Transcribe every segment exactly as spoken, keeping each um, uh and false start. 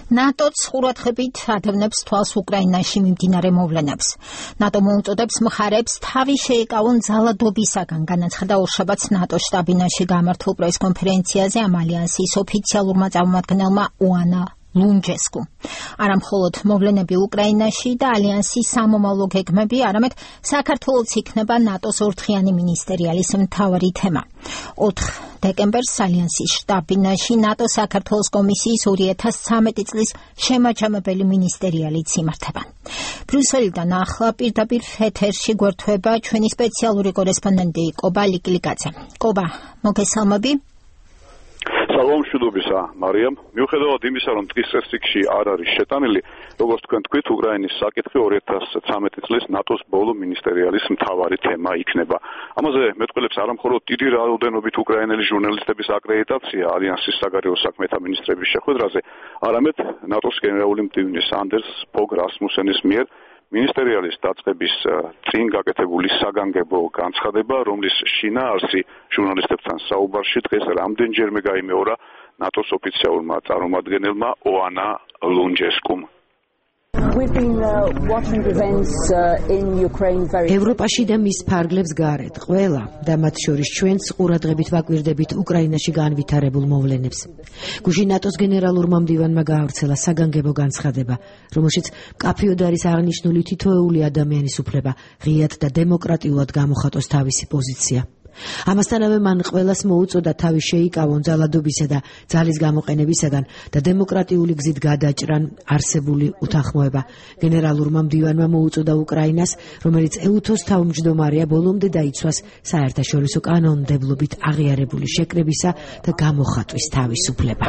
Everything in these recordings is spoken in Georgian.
ნატოც ყურადღებით ადევნებს თვალს უკრაინაში მიმდინარე მოვლენებს. ნატო მოუწოდებს მხარებს თავი შეეკავონ ძალადობისაგან, განაცხადა ორშაბათს ნატოს შტაბ-ბინაში გამართულ პრეს-კონფერენციაზე ამ ალიანსის ოფიციალურმა წარმომადგენელმა ოანა ლუნჯესკუ. არა მხოლოდ მოვლენები უკრაინაში და ალიანსის სამომავლო გეგმები, არამედ საქართველოც იქნება ნატოს ორთხიანი მინისტერიალის მთავარი თემა. ოთხ დეკემბერს ალიანსის შტაბ-ბინაში ნატო საქართველოს კომისიის ორი ათას ცხრამეტი წლის შემაჯამებელი მინისტერიალიც იმართება. ბრიუსელიდან ახლა პირდაპირ ეთერში გვერდება ჩვენი სპეციალური კორესპონდენტი კობა ლიკლიკაძე. კობა, მოგესალმები. Салом შუდობისა, მარიამ. მიუხედავად იმისა, რომ დღის წესრიგში არ არის შეტანილი, როგორც თქვენ თქვით, უკრაინის საკითხი ორი ათას ცხრამეტი წლის ნატოს ბოლო მინისტერიალის მთავარი თემა იქნება. ამაზე მეტყველებს არა მხოლოდ დიდი რაოდენობით უკრაინელი ჟურნალისტების აკრედიტაცია ალიანსის საგარეო საქმეთა მინისტრების შეხვედრაზე, არამედ ნატოს გენერალური მდივნის ანდერს ფოგ რასმუსენის მიერ მინისტერიალის დაწყების წინ გაკეთებული საგანგებო განცხადება, რომლის შინაარსი ჟურნალისტებთან საუბარში დღეს რამდენჯერმე გაიმეორა ნატოს ოფიციალურმა წარმომადგენელმა ოანა ლუნჯესკუმ. ევროპაში და მის ფარგლებს გარეთ ყველა და მათ შორის ჩვენც ყურადღებით ვაკვირდებით უკრაინაში განვითარებულ მოვლენებს. გუშინ ნატოს გენერალურმა მდივანმა გაავრცელა საგანგებო განცხადება, რომელშიც მკაფიოდ არის აღნიშნული თითოეული ადამიანის უფლება ღიად და დემოკრატიულად გამოხატოს თავისი პოზიცია. ამასთანავე მან ყველას მოუწოდა თავი შეიკავონ ძალადობისა და ძალის გამოყენებისაგან და დემოკრატიული გზით გადაჭრან არსებული უთანხმოება. გენერალურმა მდივანმა მოუწოდა უკრაინას, რომელიც ეუთოს თავმჯდომარეა, ბოლომდე დაიცვას საერთაშორისო კანონმდებლობით აღიარებული შეკრებისა და გამოხატვის თავისუფლება.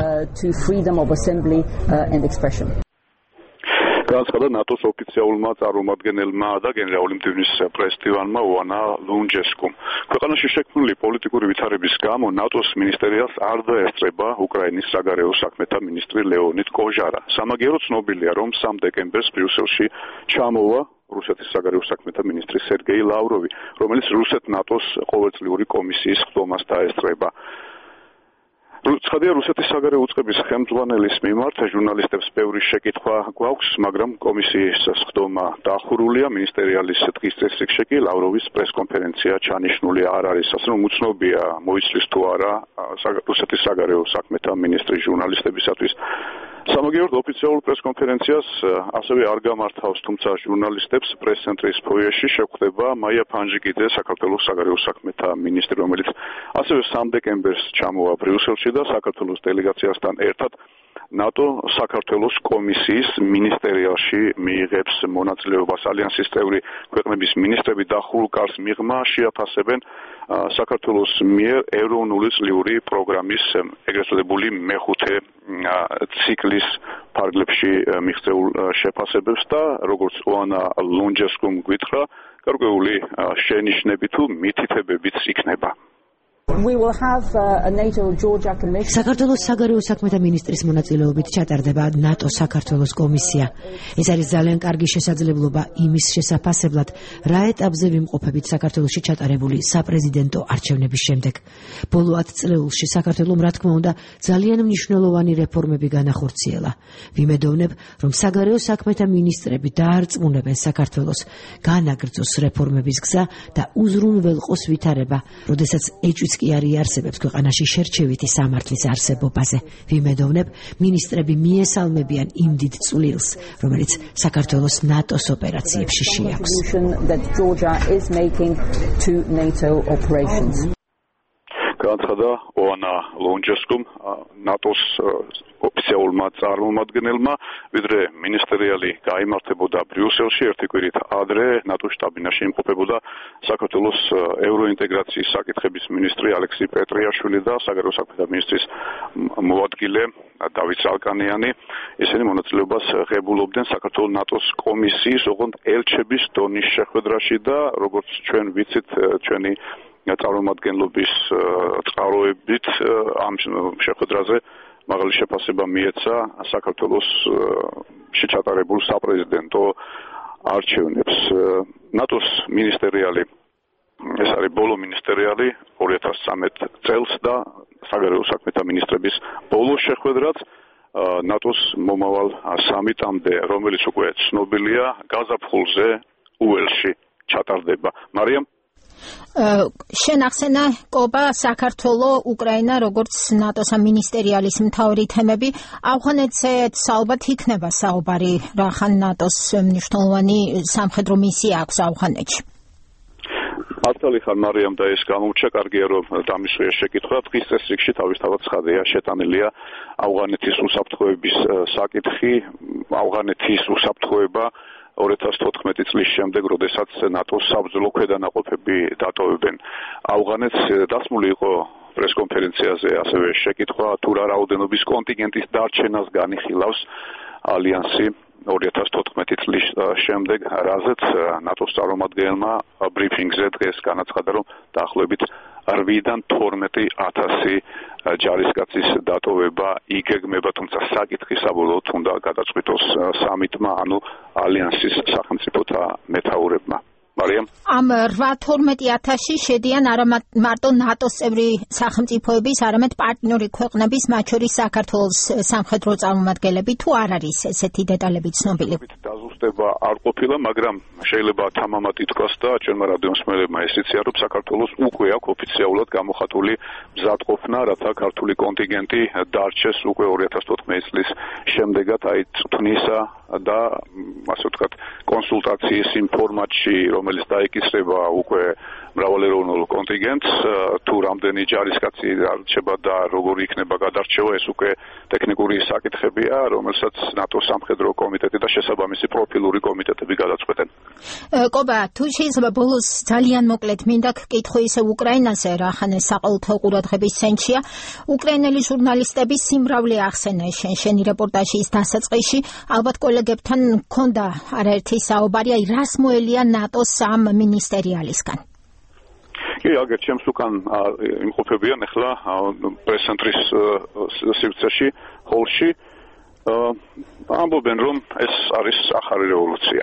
განაცხადა ნატოს ოფიციალურმა წარმომადგენელმა და გენერალური მდივნის პრეზიდენტმა ოანა ლუნჯესკუმ. ქვეყანაში შექმნილი პოლიტიკური ვითარების გამო ნატოს მინისტერიალს არ დაესწრება უკრაინის საგარეო საქმეთა მინისტრი ლეონიდ კოჟარა. სამაგიერო ცნობილია, რომ სამ დეკემბერს ბრიუსელში ჩამოვა რუსეთის საგარეო საქმეთა მინისტრი სერგეი ლავროვი, რომელიც რუსეთ-ნატოს ყოველწლიური კომისიის ხდომას დაესწრება. ცხადია, რუსეთის საგარეო უწყების ხელმძღვანელის მიმართ ჟურნალისტებს ბევრი შეკითხვა გვაქვს, მაგრამ კომისიის ხდომა დახურულია. მინისტერიალის დღის წესრიგში კი ლავროვის პრესკონფერენცია ჩანიშნული არ არის. ასე რომ უცნობია მოიცვის თუ არა რუსეთის საგარეო საქმეთა მინისტრი ჟურნალისტებისათვის. სამაგიეროდ ოფიციალურ პრესკონფერენციას ასევე არ გამართავს, თუმცა ჟურნალისტებს პრეს-ცენტრის ფოიეში შეხვდება მაია ფანჯიკიძე, საქართველოს საგარეო საქმეთა მინისტრი, რომელიც ასევე სამ დეკემბერს ჩამოვა ბრიუსელში და საქართველოს დელეგაციასთან ერთად ნატო საქართველოს კომისიის მინისტერიალში მიიღებს მონაწილეობას. ალიანსის წევრი ქვეყნების მინისტრები დახურულ კარს მიღმა შეაფასებენ საქართველოს მიერ ეროვნული წლიური პროგრამის ეგრეთ წოდებული მეხუთე ციკლის ფარგლებში მიღწეულ შეფასებებს და როგორც ოანა ლუნჯესკუმ გვითხრა, გარკვეული შენიშვნები თუ მითითებებიც იქნება. საქართველოს საგარეო საქმეთა მინისტრის მონაწილეობით ჩატარდება ნატო საქართველოს კომისია. ეს არის ძალიან კარგი შესაძლებლობა იმის შესაფასებლად, რა ეტაპზე ვიმყოფებით საქართველოში ჩატარებული საპრეზიდენტო არჩევნების შემდეგ. ბოლო ათ წლეულში საქართველომ, რა თქმა უნდა, ძალიან მნიშვნელოვანი რეფორმები განახორციელა. ვიმედოვნებ, რომ საგარეო საქმეთა მინისტრები დაარწმუნებენ საქართველოს განაგრძოს რეფორმების გზა და უზრუნველყოს ვითარება, როდესაც ეჭვიც კი არ იარსებებს ქვეყანაში შერჩევითი სამართლის არსებობაზე. ვიმედოვნებ, მინისტრები მიესალმებიან იმ დიდ წვლილს, რომელიც საქართველოს ნატოს ოპერაციებში შეაქვს. განაცხადა ოანა ლუნჯესკუმ, ნატოს ოფიციალურმა წარმომადგენელმა, ვიდრე მინისტერიალი გაიმართებოდა ბრიუსელში, ერთი კვირით ადრე ნატოს შტაბ-ბინაში იმყოფებოდა საქართველოს ევროინტეგრაციის საკითხების მინისტრი ალექსი პეტრიაშვილი და საგარეო საქმეთა მინისტრის მოადგილე დავით ზალკანიანი. ისინი მონაწილეობას ღებულობდნენ საქართველოს ნატოს კომისიის, ოღონდ ელჩების დონის შეხვედრაში და როგორც ჩვენ ვიცით, ჩვენი წარმომადგენლობის წყაროებით ამ შეხვედრაზე მაღალი შეფასება მიეცა საქართველოს შეჩატარებულ საპრეზიდენტო არჩევნებს. ნატოს მინისტერიალი, ეს არის ბოლო მინისტერიალი ორი ათას ცხრამეტ წელს და საგარეო საქმეთა მინისტრების ბოლო შეხვედრაც ნატოს მომავალ სამიტამდე, რომელიც უკვე ცნობილია, გაზაფხულზე უელში ჩატარდება. მარიამ შენ ახსენა კობა საქართველო უკრაინა როგორც ნატოს მინისტერიალის მთავარი თემები ავღანეთზეც ალბათ იქნება საუბარი რახან ნატოს მნიშვნელოვანი სამხედრო მისია აქვს ავღანეთში მართალი ხარ მარიამ და ეს გამოუჩა კარგია რომ დამისვია შეკითხვა დღის წესრიგში თავისთავად ცხადია შეტანილია ავღანეთის უსაფრთხოების საკითხი ავღანეთის უსაფრთხოება ორი ათას თოთხმეტი წლის შემდეგ, როდესაც ნატოს საბრძოლო ქვედანაყოფები დატოვებენ ავღანეთს, დასმული იყო პრესკონფერენციაზე ასევე შეკითხვა თუ რა რაოდენობის კონტინგენტის დარჩენას განიხილავს ალიანსი ორი ათას თოთხმეტი წლის შემდეგ, რაზეც ნატოს წარმომადგენელმა ბრიფინგზე დღეს განაცხადა, რომ დაახლოებით რვიდან თორმეტი ათასი ჯარისკაცის დატოვება იგეგმება, თუმცა საკითხი საბოლოოდ უნდა გადაწყვიტოს სამიტმა, ანუ ალიანსის სახელმწიფოთა მეთაურებმა. მარიამ ამ რვა თორმეტი ათასში შედიან არა მარტო ნატოს წევრი სახელმწიფოების, არამედ პარტნიორი ქვეყნების, მათ შორის საქართველოს სამხედრო წარმომადგენლები, თუ არ არის ესეთი დეტალები ცნობილი? დაზუსტება არ ყოფილა, მაგრამ შეიძლება თამამად ითქვას და ჩვენმა რადიომსმენელებმა ეს იციან, რომ საქართველოს უკვე აქვს ოფიციალურად გამოხატული მზადყოფნა, რათა ქართული კონტინგენტი დარჩეს უკვე ორი ათას თოთხმეტი წლის შემდეგაც, აი წვნისა და ასე ვთქვათ, კონსულტაციის იმ ფორმატში, რომელიც დაიკისრება უკვე მრავალეროვნულ კონტინგენტს, თუ რამდენი ჯარისკაცი დარჩება და როგორი იქნება გადარჩევა, ეს უკვე ტექნიკური საკითხებია, რომელსაც ნატოს სამხედრო კომიტეტი და შესაბამისი პროფილური კომიტეტები გადაწყვეტენ. კობა, თუ შეიძლება ბოლოს ძალიან მოკლედ მინდა გკითხო ისე უკრაინაზე, რახან ეს საყოველთაო ყურადღების ცენტრია, უკრაინელი ჟურნალისტების სიმრავლე ახსენა შენ შენი რეპორტაჟის დასაწყისში, ალბათ კოლეგებთან მქონდა არაერთი საუბარი, აი რას მოელია ნატოს ამ მინისტერიალისგან? კი, აგერ ჩემს უკან იმყოფებიან ახლა პრეს-ცენტრის სივრცეში, ჰოლში. ამბობენ, რომ ეს არის ახალი რევოლუცია.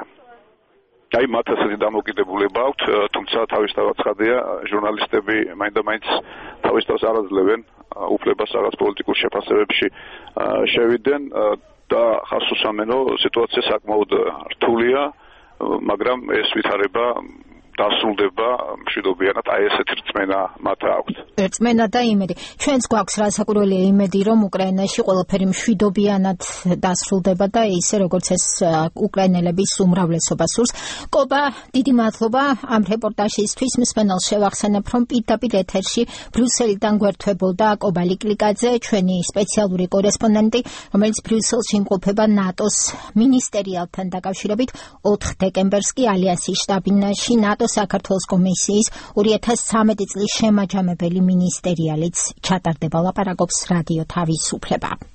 აი, მათ ასეთი დამოკიდებულება აქვთ, თუმცა თავისთავად ცხადია, ჟურნალისტები მაინდა-მაინც თავისთავად არ აძლევენ უფლებას რაღაც პოლიტიკურ შეფასებებში შევიდნენ და ხას უსამენო სიტუაცია საკმაოდ რთულია, მაგრამ ეს ვითარება დასრულდება მშვიდობიანად, აი ესეთი რწმენა მათ აქვთ. რწმენა და იმედი. ჩვენც გვაქვს რასაკვირველია იმედი, რომ უკრაინაში ყველაფერი მშვიდობიანად დასრულდება და ისე როგორც ეს უკრაინელების უმრავლესობა სურს. კობა, დიდი მადლობა ამ რეპორტაჟისთვის. მსმენელს შევახსენებ, რომ პირდაპირ ეთერში ბრიუსელიდან გვერდთვებოდა კობა ლიკლიკაძე, ჩვენი სპეციალური კორესპონდენტი, რომელიც ბრიუსელში იმყოფება ნატოს მინისტერიალთან დაკავშირებით ოთხ დეკემბერს კი ალიანსის შტაბ-ბინაში ნატოს საქართველოს კომისიის ორი ათას ცხრამეტი წლის შემაჯამებელი მინისტერიალიც ჩატარდება, ლაპარაკობს რადიო თავისუფლება.